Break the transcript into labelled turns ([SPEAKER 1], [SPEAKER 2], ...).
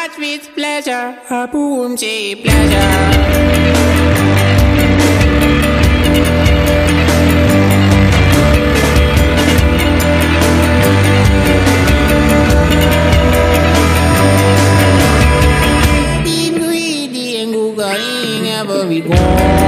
[SPEAKER 1] watch with pleasure, a boom pleasure. Never be gone.